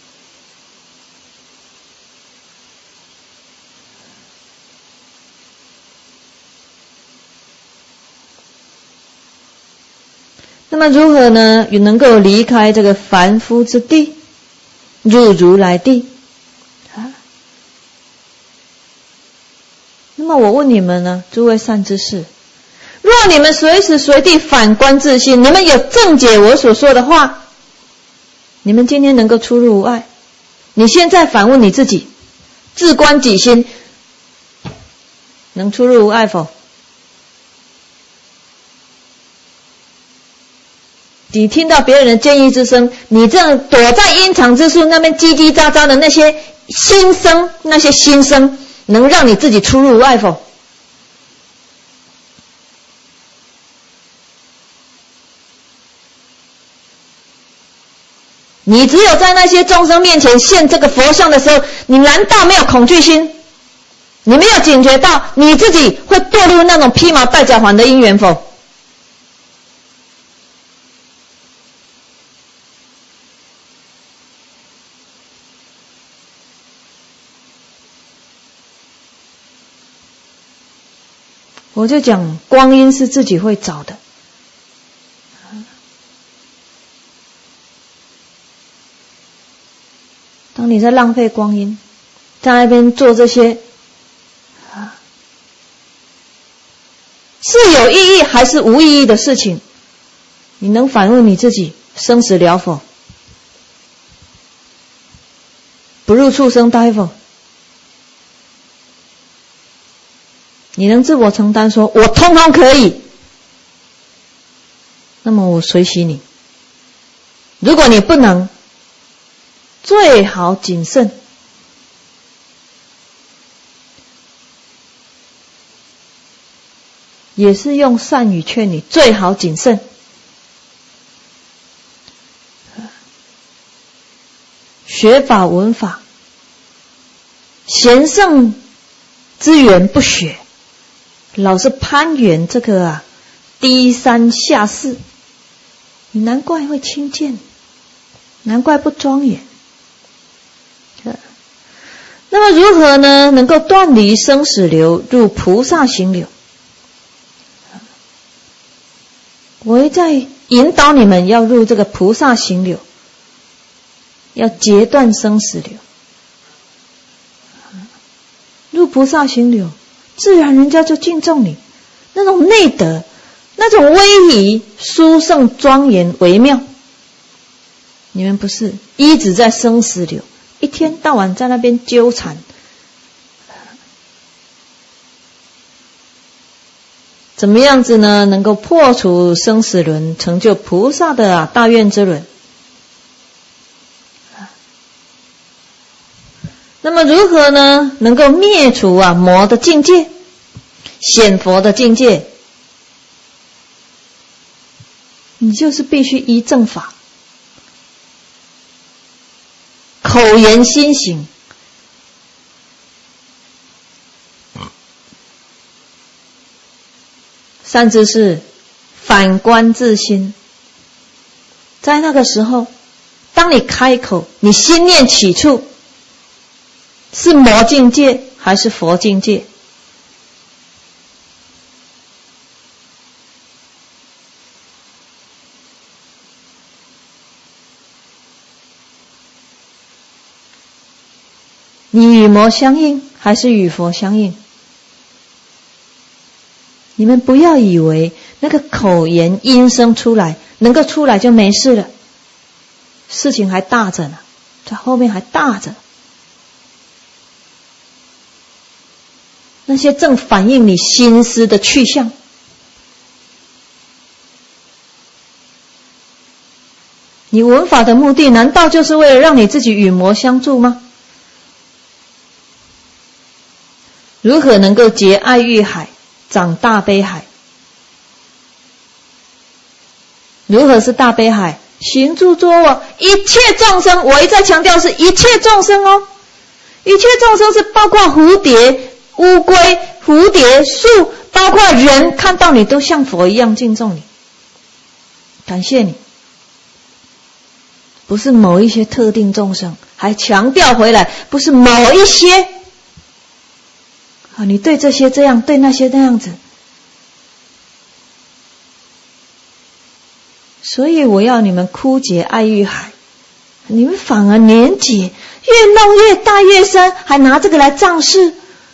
那么如何呢能够离开这个凡夫之地，入如来地啊？那么我问你们呢，诸位善知识，若你们随时随地反观自心，你们有正解我所说的话，你们今天能够出入无碍。你现在反问你自己，自观己心，能出入无碍否？你听到别人的建议之声，你这样躲在阴藏之处那边叽叽喳喳的那些心声，那些心声能让你自己出入无碍否？你只有在那些众生面前现这个佛像的时候，你难道没有恐惧心？你没有警觉到你自己会堕入那种披麻戴脚环的因缘否？我就讲光阴是自己会找的。当你在浪费光阴，在那边做这些是有意义还是无意义的事情，你能反问你自己，生死了否？不入畜生道否？你能自我承担说我通通可以，那么我随喜你。如果你不能，最好谨慎。也是用善语劝你，最好谨慎。学法闻法，贤圣之源不学，老是攀援这个啊低三下四，你难怪会轻贱，难怪不庄严。那么如何呢能够断离生死流，入菩萨行流？我一再引导你们要入这个菩萨行流，要截断生死流。入菩萨行流，自然人家就敬重你，那种内德，那种威仪殊胜庄严微妙。你们不是一直在生死流，一天到晚在那边纠缠，怎么样子呢能够破除生死轮，成就菩萨的啊大愿之轮？那么如何呢能够灭除啊魔的境界，显佛的境界？你就是必须依正法，口言心行。善知识，反观自心，在那个时候，当你开口，你心念起处，是魔境界还是佛境界？你与魔相应还是与佛相应？你们不要以为那个口言音声出来，能够出来就没事了，事情还大着呢，在后面还大着。那些正反映你心思的去向。 你闻法的目的难道就是为了让你自己与魔相助吗？如何能够结爱欲海，长大悲海？如何是大悲海？行住坐卧，一切众生，我一再强调是一切众生哦，一切众生是包括蝴蝶、乌龟、蝴蝶、树，包括人，看到你都像佛一样敬重你，感谢你。不是某一些特定众生，还强调回来，不是某一些啊，你对这些这样，对那些那样子。所以我要你们枯竭爱欲海，你们反而年纪越弄越大越深，还拿这个来仗势。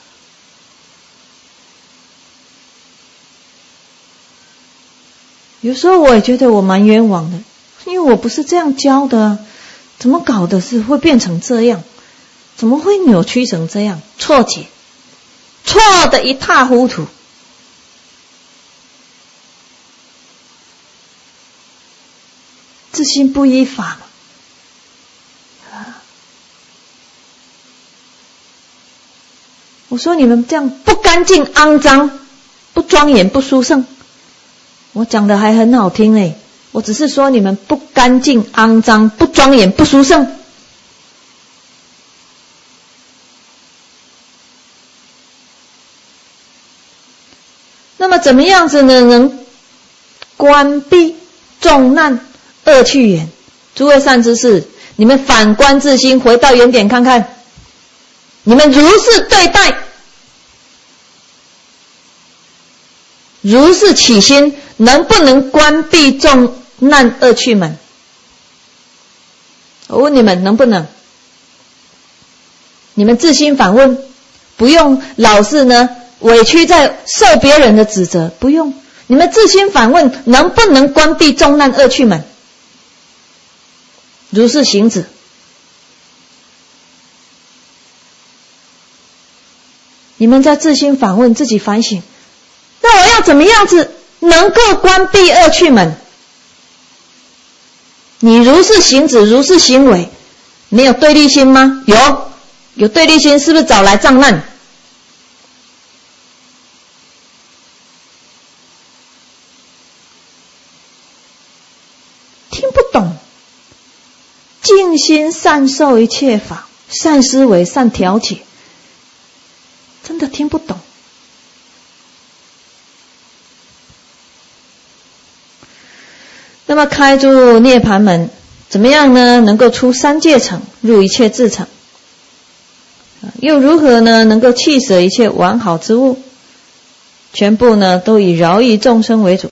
有时候我也觉得我蛮冤枉的，因为我不是这样教的啊，怎么搞的是会变成这样？怎么会扭曲成这样？错解，错得一塌糊涂。自心不依法嘛。我说你们这样不干净、肮脏、不庄严、不殊胜，我讲的还很好听诶，我只是说你们不干净、肮脏、不庄严、不殊胜。那么怎么样子呢？能关闭众难恶趣缘？诸位善知识，你们反观自心，回到原点看看，你们如是对待，如是起心，能不能关闭众难恶趣门？我问你们能不能？你们自心反问，不用老是呢委屈在受别人的指责，不用，你们自心反问，能不能关闭众难恶趣门？如是行止。你们在自心反问，自己反省，那我要怎么样子能够关闭恶趣门？你如是行止，如是行为，没有对立心吗？有，有对立心，是不是找来障难？听不懂，静心善受一切法，善思维，善调解，真的听不懂。那么开诸涅盘门，怎么样呢？能够出三界城，入一切智城。又如何呢？能够弃舍一切完好之物，全部呢都以饶益众生为主。